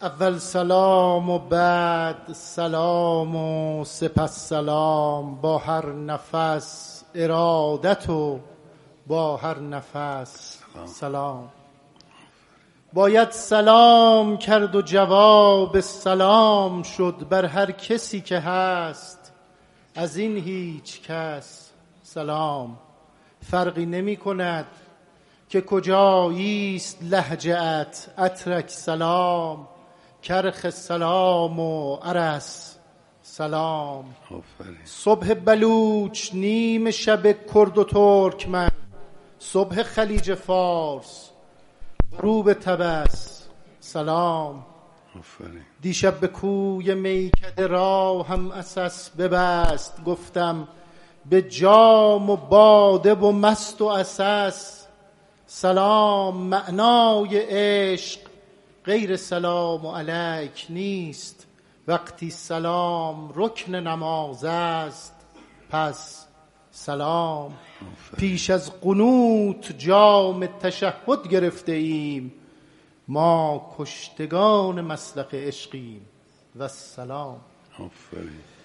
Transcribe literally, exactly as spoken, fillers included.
اول سلام و بعد سلام و سپس سلام، با هر نفس ارادت و با هر نفس سلام. باید سلام کرد و جواب سلام شد، بر هر کسی که هست از این هیچ کس سلام. فرقی نمی کند که کجاییست لهجه‌ات، اترک سلام، کرخ سلام و ارس سلام. صبح بلوچ نیم شب کرد و ترکمن، صبح خلیج فارس غروب تبس سلام. دیشب به کوی میکده راهم اساس ببست، گفتم به جام و باده و مست و اساس سلام. معنای عشق غیر سلام و علیک نیست، وقتی سلام رکن نماز است پس سلام. پیش از قنوت جام تشهد گرفته ایم، ما کشتگان مسلک عشقیم و السلام.